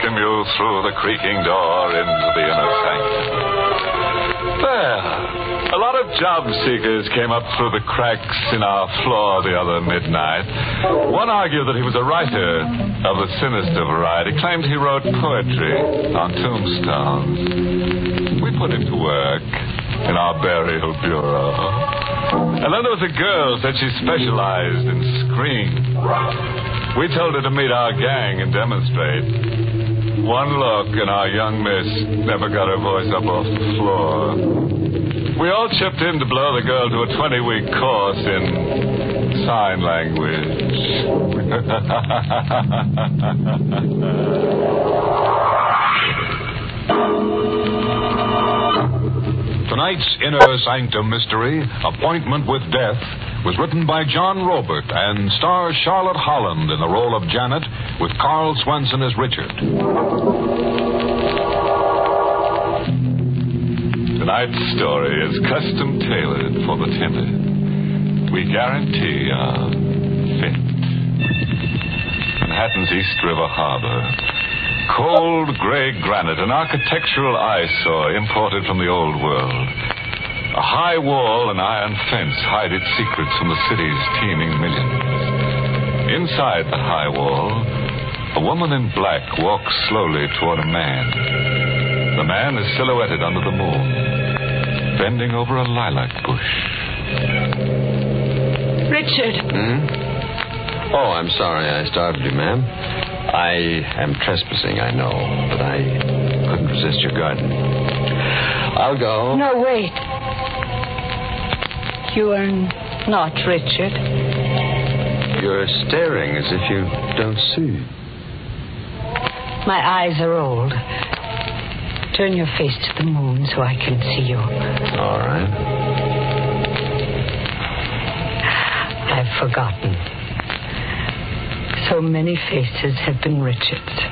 welcome you through the creaking door into the inner sanctum. There. A lot of job seekers came up through the cracks in our floor the other midnight. One argued that he was a writer of the sinister variety, claimed he wrote poetry on tombstones. We put him to work in our burial bureau. And then there was a girl said she specialized in screams. We told her to meet our gang and demonstrate. One look and our young miss never got her voice up off the floor. We all chipped in to blow the girl to a 20-week course in sign language. Tonight's Inner Sanctum mystery, Appointment with Death, was written by John Robert and stars Charlotte Holland in the role of Janet, with Carl Swenson as Richard. Tonight's story is custom tailored for the timid. We guarantee our fit. Manhattan's East River Harbor. Cold gray granite, an architectural eyesore imported from the old world. A high wall and iron fence hide its secrets from the city's teeming millions. Inside the high wall, a woman in black walks slowly toward a man. The man is silhouetted under the moon, bending over a lilac bush. Richard. Oh, I'm sorry I startled you, ma'am. I am trespassing, I know, but I couldn't resist your garden. I'll go. No, wait. You are not Richard. You're staring as if you don't see. My eyes are old. Turn your face to the moon so I can see you. All right. I've forgotten. So many faces have been Richard's.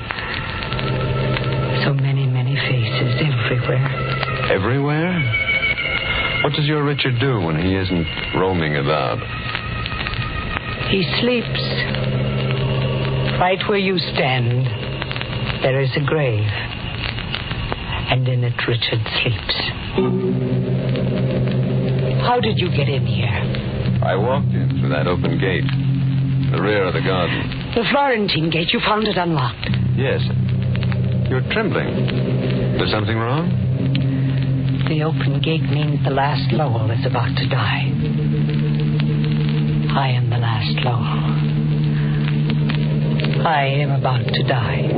So many, many faces everywhere. Everywhere? What does your Richard do when he isn't roaming about? He sleeps. Right where you stand, there is a grave. And in it, Richard sleeps. How did you get in here? I walked in through that open gate. The rear of the garden. The Florentine gate. You found it unlocked. Yes. You're trembling. There's something wrong? The open gate means the last Lowell is about to die. I am the last Lowell. I am about to die.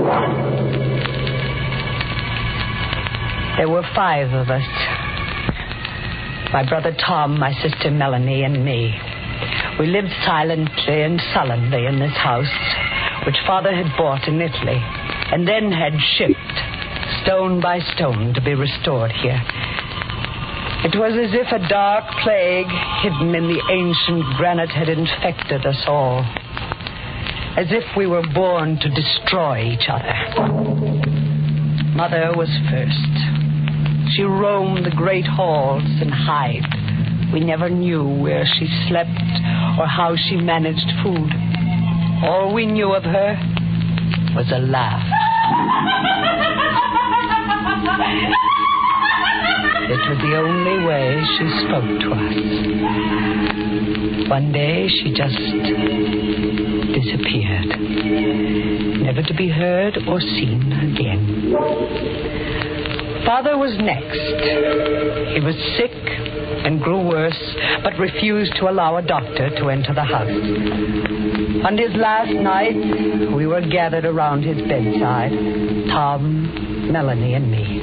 There were 5 of us. My brother Tom, my sister Melanie, and me. We lived silently and sullenly in this house, which Father had bought in Italy, and then had shipped, stone by stone, to be restored here. It was as if a dark plague hidden in the ancient granite had infected us all, as if we were born to destroy each other. Mother was first. She roamed the great halls and hid. We never knew where she slept or how she managed food. All we knew of her was a laugh. It was the only way she spoke to us. One day she just disappeared, never to be heard or seen again. Father was next. He was sick and grew worse, but refused to allow a doctor to enter the house. On his last night, we were gathered around his bedside, Tom, Melanie, and me.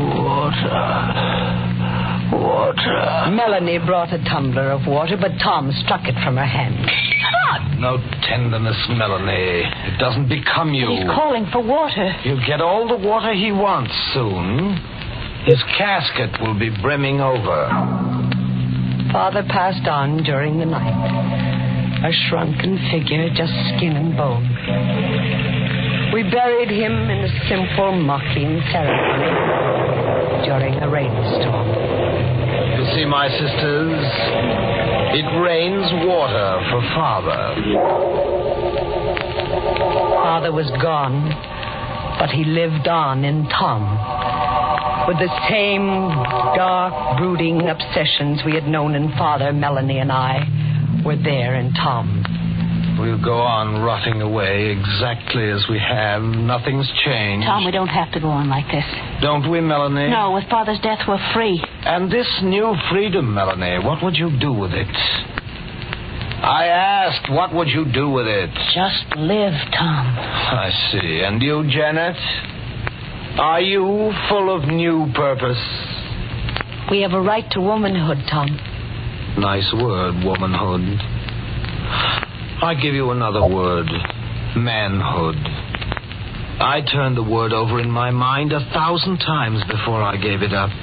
Water. Melanie brought a tumbler of water, but Tom struck it from her hand. No tenderness, Melanie. It doesn't become you. He's calling for water. He'll get all the water he wants soon. His casket will be brimming over. Father passed on during the night, a shrunken figure, just skin and bone. We buried him in a simple, mocking ceremony during a rainstorm. You see, my sisters, it rains water for Father. Father was gone, But he lived on in Tom, with the same dark, brooding obsessions we had known in Father. Melanie and I were there in Tom. We'll go on rotting away exactly as we have. Nothing's changed. Tom, we don't have to go on like this. Don't we, Melanie? No, with Father's death, we're free. And this new freedom, Melanie, what would you do with it? I asked, what would you do with it? Just live, Tom. I see. And you, Janet? Are you full of new purpose? We have a right to womanhood, Tom. Nice word, womanhood. I give you another word, manhood. I turned the word over in my mind 1,000 times before I gave it up.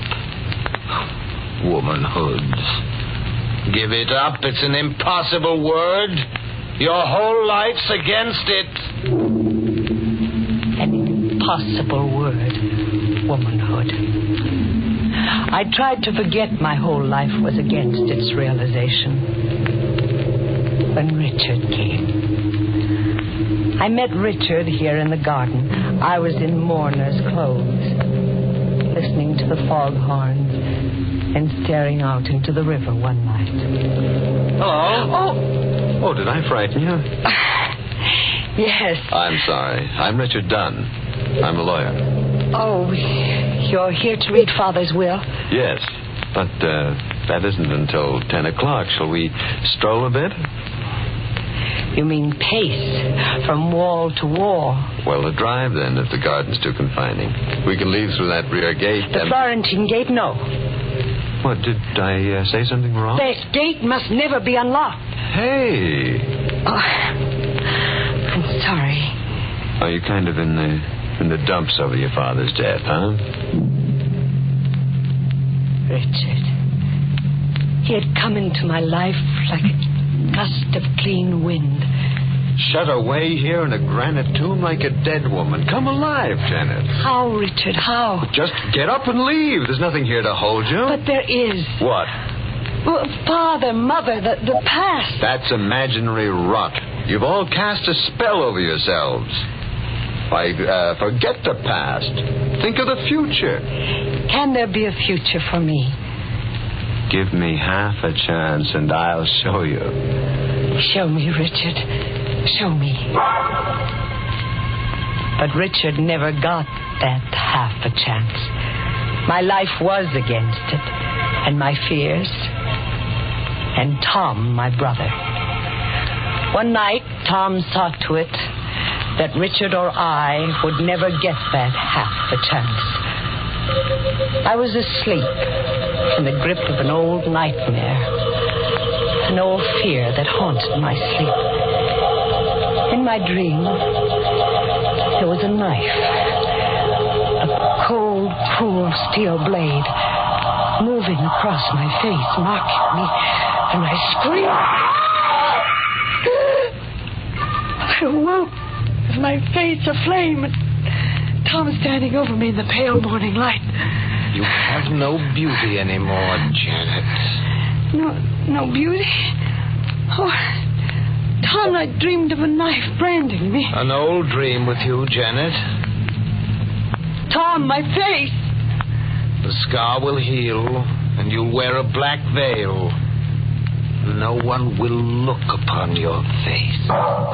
Womanhood. Give it up. It's an impossible word. Your whole life's against it. An impossible word, womanhood. I tried to forget my whole life was against its realization. When Richard came. I met Richard here in the garden. I was in mourner's clothes, listening to the foghorns and staring out into the river one night. Hello. Oh, did I frighten you? Yes. I'm sorry. I'm Richard Dunn. I'm a lawyer. Oh, you're here to read Father's will? Yes, but that isn't until 10 o'clock. Shall we stroll a bit? You mean pace from wall to wall? Well, a drive then, if the garden's too confining. We can leave through that rear gate. The Florentine gate? No. What, did I say something wrong? That gate must never be unlocked. Hey! Oh, I'm sorry. Are you kind of in the dumps over your father's death, huh? Richard. He had come into my life like a gust of clean wind. Shut away here in a granite tomb like a dead woman. Come alive, Janet. How, Richard, how? Just get up and leave. There's nothing here to hold you. But there is. What? Well, Father, Mother, the past. That's imaginary rot. You've all cast a spell over yourselves. Why, forget the past. Think of the future. Can there be a future for me? Give me half a chance and I'll show you. Show me, Richard. Show me. But Richard never got that half a chance. My life was against it, and my fears, and Tom, my brother. One night, Tom saw to it that Richard or I would never get that half a chance. I was asleep in the grip of an old nightmare, an old fear that haunted my sleep. In my dream, there was a knife, a cold, cruel steel blade, moving across my face, mocking me, and I screamed. I awoke with my face aflame, and Tom standing over me in the pale morning light. You have no beauty anymore, Janet. No beauty? Oh, Tom, I dreamed of a knife branding me. An old dream with you, Janet. Tom, my face! The scar will heal, and you'll wear a black veil. No one will look upon your face.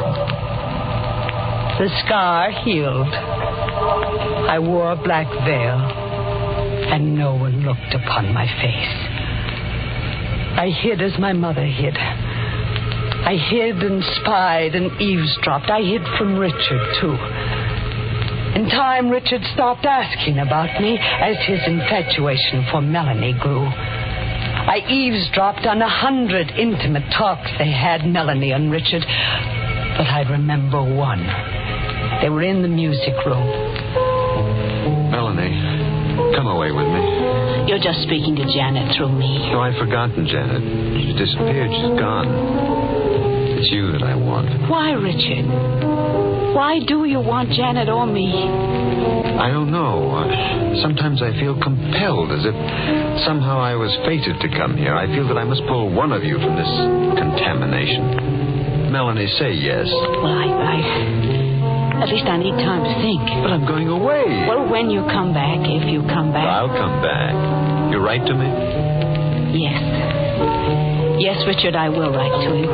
The scar healed. I wore a black veil, and no one looked upon my face. I hid as my mother hid. I hid and spied and eavesdropped. I hid from Richard, too. In time, Richard stopped asking about me as his infatuation for Melanie grew. I eavesdropped on 100 intimate talks they had, Melanie and Richard. But I remember one. They were in the music room. Melanie, come away with me. You're just speaking to Janet through me. No, I've forgotten Janet. She's disappeared. She's gone. It's you that I want. Why, Richard? Why do you want Janet or me? I don't know. Sometimes I feel compelled, as if somehow I was fated to come here. I feel that I must pull one of you from this contamination. Melanie, say yes. Well, At least I need time to think. But I'm going away. Well, when you come back, if you come back. I'll come back. You write to me? Yes. Yes, Richard, I will write to you.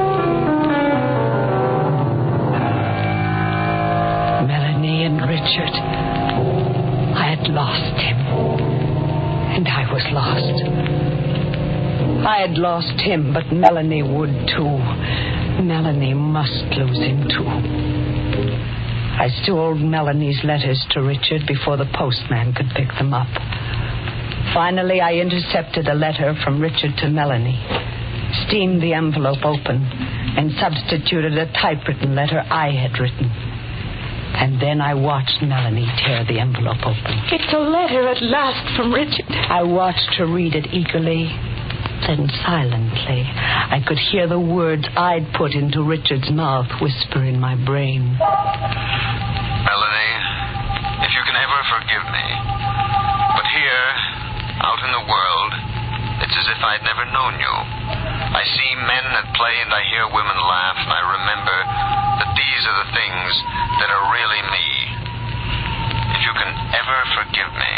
Melanie and Richard. I had lost him. And I was lost. I had lost him, but Melanie would too. Melanie must lose him too. I stole Melanie's letters to Richard before the postman could pick them up. Finally, I intercepted a letter from Richard to Melanie, steamed the envelope open, and substituted a typewritten letter I had written. And then I watched Melanie tear the envelope open. It's a letter at last from Richard. I watched her read it eagerly, then silently. I could hear the words I'd put into Richard's mouth whisper in my brain. Melanie, if you can ever forgive me, but here, out in the world, it's as if I'd never known you. I see men at play and I hear women laugh, and I remember that these are the things that are really me. If you can ever forgive me.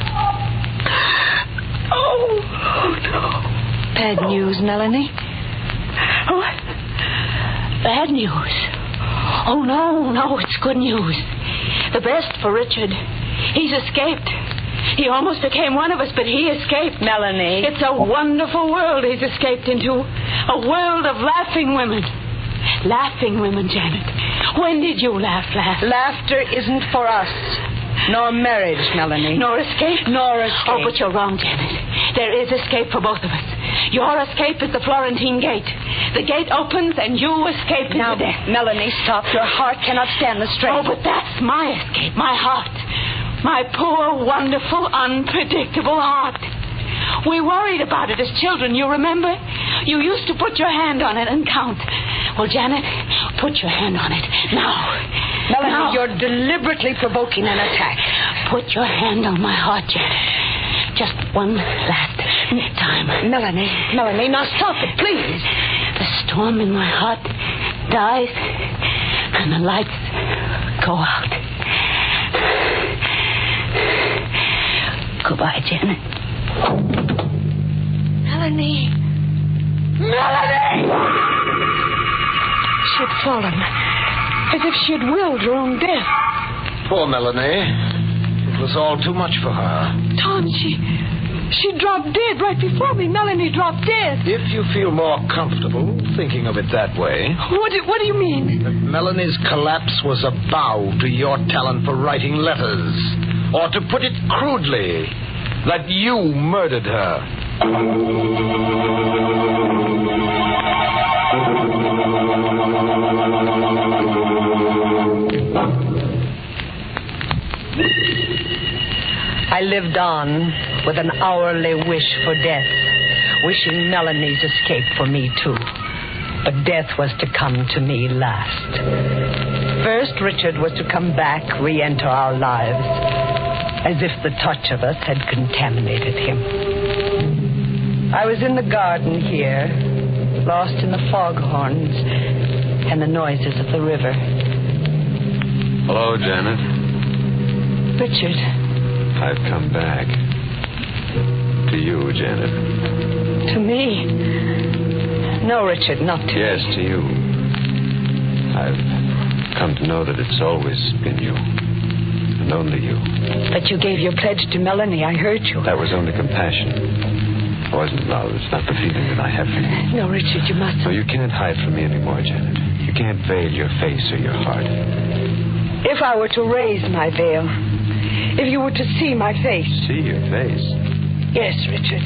Oh, no. Bad news, Melanie? What? Bad news? Oh, no, it's good news. The best for Richard. He's escaped. He almost became one of us, but he escaped. Melanie. It's a wonderful world he's escaped into. A world of laughing women. Laughing women, Janet. When did you laugh last? Laughter isn't for us. Nor marriage, Melanie. Nor escape? Nor escape. Oh, but you're wrong, Janet. There is escape for both of us. Your escape is the Florentine Gate. The gate opens and you escape Now, into death. Melanie, stop. Your heart cannot stand the strain. Oh, but that's my escape, my heart. My poor, wonderful, unpredictable heart. We worried about it as children, you remember? You used to put your hand on it and count. Well, Janet, put your hand on it. Now. Melanie, now. you're deliberately provoking an attack. Put your hand on my heart, Janet. Just one last time. Melanie, now stop it, please. The storm in my heart dies and the lights go out. Goodbye, Janet. Melanie! She had fallen, as if she had willed her own death. Poor Melanie. It was all too much for her. Tom, she dropped dead right before me. Melanie dropped dead. If you feel more comfortable thinking of it that way. What do you mean? That Melanie's collapse was a bow to your talent for writing letters. Or to put it crudely, that you murdered her. I lived on with an hourly wish for death, wishing Melanie's escape for me too. But death was to come to me last. First, Richard was to come back, re-enter our lives, as if the touch of us had contaminated him. I was in the garden here, lost in the foghorns and the noises of the river. Hello, Janet. Richard. I've come back. To you, Janet. To me? No, Richard, not to Yes, me. to you. I've come to know that it's always been you. And only you. But you gave your pledge to Melanie. I heard you. That was only compassion. It wasn't love. It's not the feeling that I have for you. No, Richard, you mustn't. No, you can't hide from me anymore, Janet. You can't veil your face or your heart. If I were to raise my veil, if you were to see my face. See your face? Yes, Richard.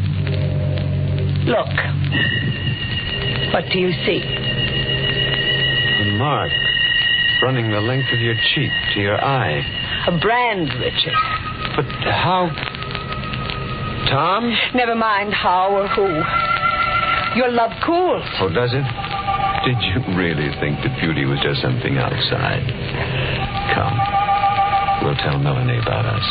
Look. What do you see? A mark running the length of your cheek to your eye. A brand, Richard. But how? Tom? Never mind how or who. Your love cools. Oh, does it? Did you really think that beauty was just something outside? Come. We'll tell Melanie about us.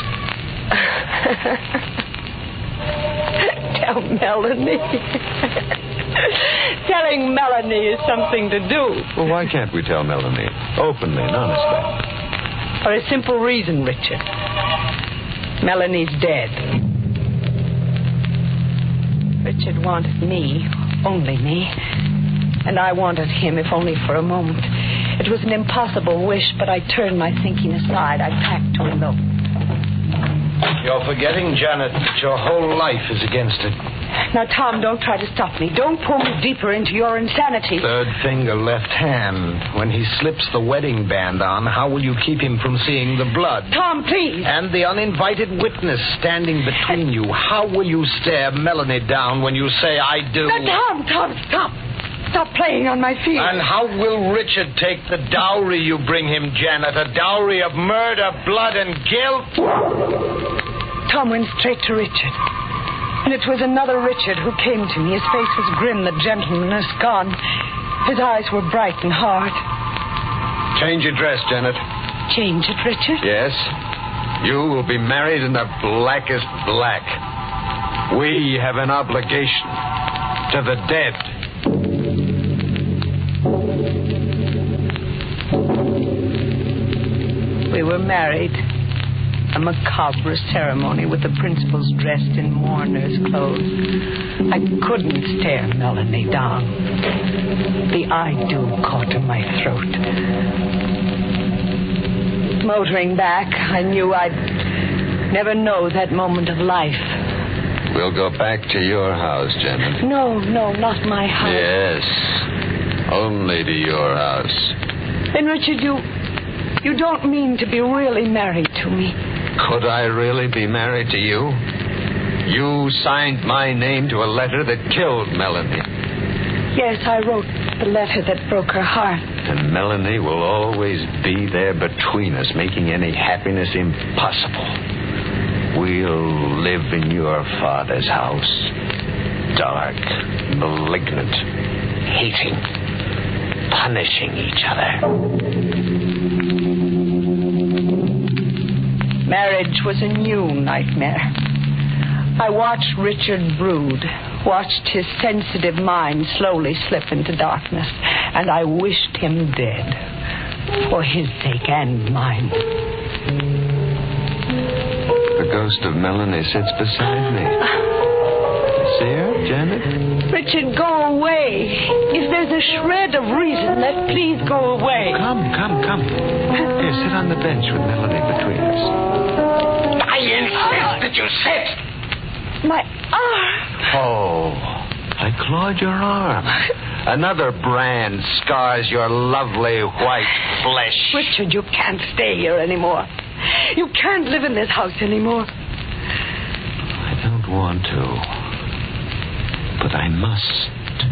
Tell Melanie. Telling Melanie is something to do. Well, why can't we tell Melanie? Openly and honestly. For a simple reason, Richard. Melanie's dead. Richard wanted me, only me. And I wanted him, if only for a moment. It was an impossible wish, but I turned my thinking aside. I packed to elope. You're forgetting, Janet, that your whole life is against it. Now, Tom, don't try to stop me. Don't pull me deeper into your insanity. Third finger, left hand. When he slips the wedding band on, how will you keep him from seeing the blood? Tom, please. And the uninvited witness standing between you. How will you stare Melanie down when you say, I do? Now, Tom, stop. Stop playing on my feelings. And how will Richard take the dowry you bring him, Janet? A dowry of murder, blood, and guilt? Tom went straight to Richard. And it was another Richard who came to me. His face was grim, the gentleness gone. His eyes were bright and hard. Change your dress, Janet. Change it, Richard? Yes. You will be married in the blackest black. We have an obligation to the dead. We were married. A macabre ceremony with the principals dressed in mourners' clothes. I couldn't stare Melanie down. The I do caught in my throat. Motoring back, I knew I'd never know that moment of life. We'll go back to your house, Janet. No, not my house. Yes. Only to your house. Then, Richard, you don't mean to be really married to me. Could I really be married to you? You signed my name to a letter that killed Melanie. Yes, I wrote the letter that broke her heart. And Melanie will always be there between us, making any happiness impossible. We'll live in your father's house. Dark, malignant, hating, punishing each other. Marriage was a new nightmare. I watched Richard brood, watched his sensitive mind slowly slip into darkness, and I wished him dead, for his sake and mine. The ghost of Melanie sits beside me. See her, Janet? Richard, go away. If there's a shred of reason left, please go away. Come. Here, sit on the bench with Melanie between us. I insist that you sit. My arm. Oh, I clawed your arm. Another brand scars your lovely white flesh. Richard, you can't stay here anymore. You can't live in this house anymore. I don't want to, but I must.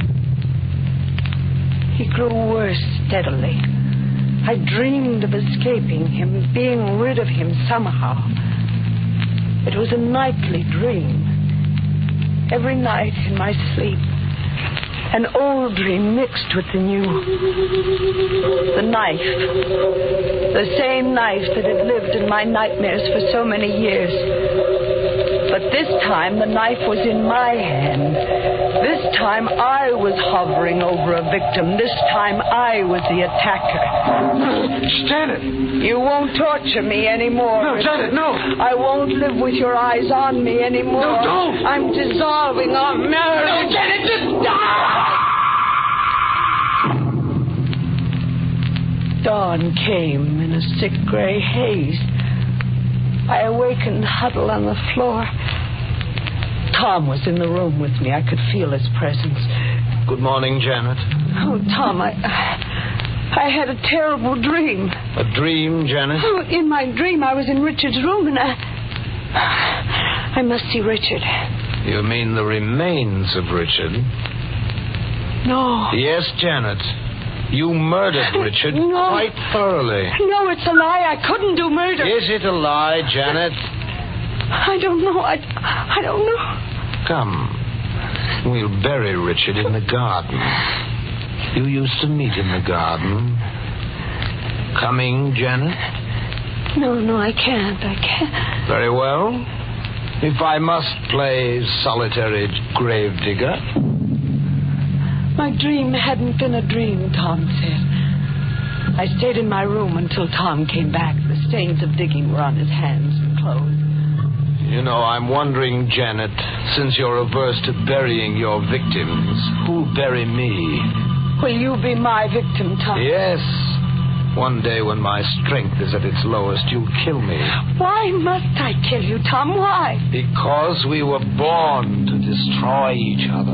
He grew worse steadily. I dreamed of escaping him, being rid of him somehow. It was a nightly dream. Every night in my sleep, an old dream mixed with the new. The knife. The same knife that had lived in my nightmares for so many years. But this time the knife was in my hand. This time I was hovering over a victim. This time I was the attacker. Janet! You won't torture me anymore. No, Janet, no! I won't live with your eyes on me anymore. No, don't! I'm dissolving our marriage. No, Janet, just die! Dawn came in a sick gray haze. I awakened huddled on the floor. Tom was in the room with me. I could feel his presence. Good morning, Janet. Oh, Tom, I had a terrible dream. A dream, Janet? Oh, in my dream, I was in Richard's room, and I must see Richard. You mean the remains of Richard? No. Yes, Janet. You murdered Richard quite thoroughly. No, it's a lie. I couldn't do murder. Is it a lie, Janet? I don't know. I don't know. Come. We'll bury Richard in the garden. You used to meet in the garden. Coming, Janet? No, I can't. Very well. If I must play solitary gravedigger. My dream hadn't been a dream, Tom said. I stayed in my room until Tom came back. The stains of digging were on his hands and clothes. You know, I'm wondering, Janet, since you're averse to burying your victims, who'll bury me? Will you be my victim, Tom? Yes. One day when my strength is at its lowest, you'll kill me. Why must I kill you, Tom? Why? Because we were born to destroy each other.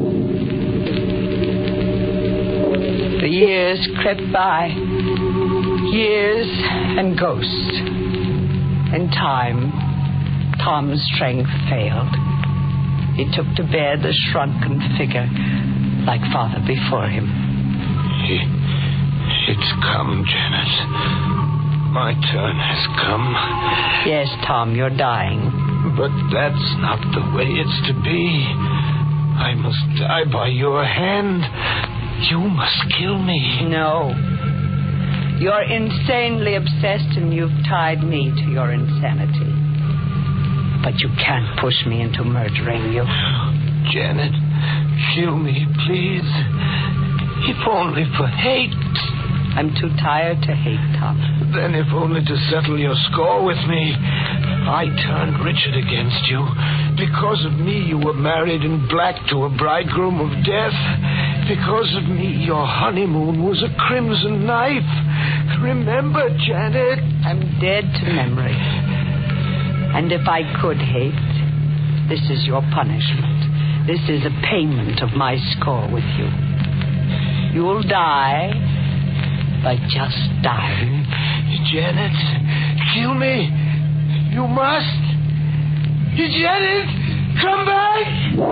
The years crept by. Years and ghosts. In time, Tom's strength failed. He took to bed a shrunken figure, like father before him. It's come, Janet. My turn has come. Yes, Tom, you're dying. But that's not the way it's to be. I must die by your hand. You must kill me. No. You're insanely obsessed, and you've tied me to your insanity. But you can't push me into murdering you. Janet, kill me, please. If only for hate. I'm too tired to hate, Tom. Then if only to settle your score with me. I turned Richard against you. Because of me, you were married in black to a bridegroom of death. Because of me, your honeymoon was a crimson knife. Remember, Janet. I'm dead to memory. And if I could hate, this is your punishment. This is a payment of my score with you. You'll die by just dying. Janet, kill me. You must. Janet, come back.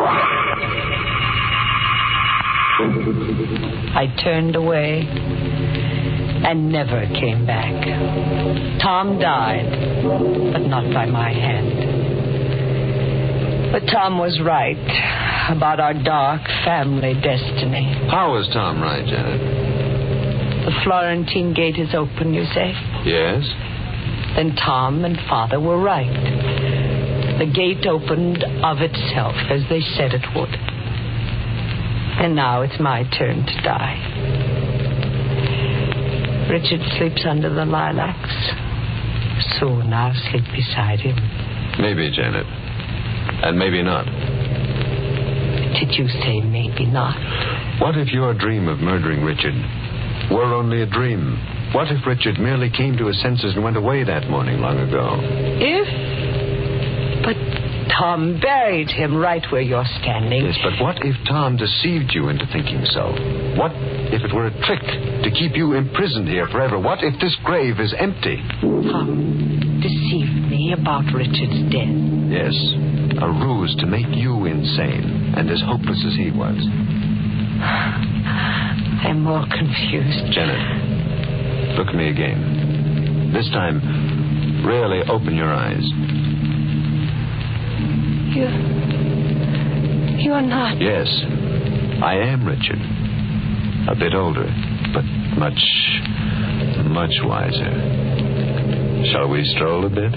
I turned away and never came back. Tom died, but not by my hand. But Tom was right about our dark family destiny. How was Tom right, Janet? The Florentine gate is open, you say? Yes. Then Tom and Father were right. The gate opened of itself, as they said it would. And now it's my turn to die. Richard sleeps under the lilacs. Soon I'll sleep beside him. Maybe, Janet. And maybe not. Did you say maybe not? What if your dream of murdering Richard were only a dream? What if Richard merely came to his senses and went away that morning long ago? But Tom buried him right where you're standing. Yes, but what if Tom deceived you into thinking so? What if it were a trick to keep you imprisoned here forever? What if this grave is empty? Tom deceived me about Richard's death. Yes, a ruse to make you insane and as hopeless as he was. I'm more confused. Janet, look at me again. This time, really open your eyes. You're not... Yes, I am Richard. A bit older, but much wiser. Shall we stroll a bit?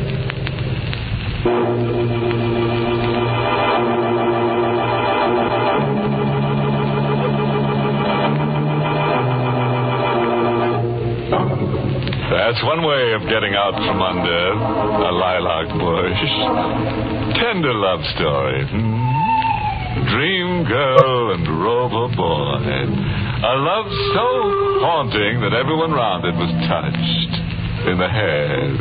That's one way of getting out from under a lilac bush. Tender love story. Dream girl and rover boy. A love so haunting that everyone round it was touched in the head.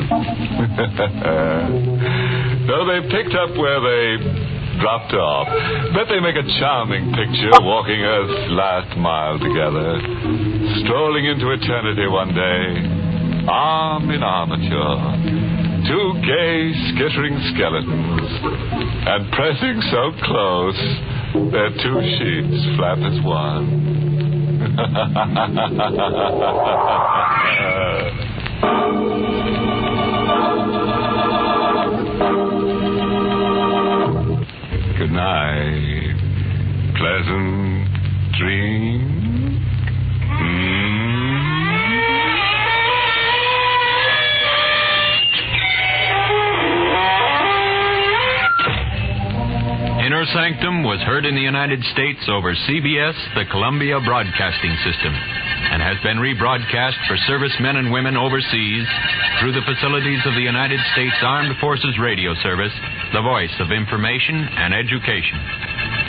Though they picked up where they dropped off, bet they make a charming picture walking Earth's last mile together, strolling into eternity one day, arm in armature, two gay, skittering skeletons, and pressing so close, their two sheets flap as one. Good night. Pleasant dreams. Inner Sanctum was heard in the United States over CBS, the Columbia Broadcasting System, and has been rebroadcast for servicemen and women overseas through the facilities of the United States Armed Forces Radio Service, the voice of information and education.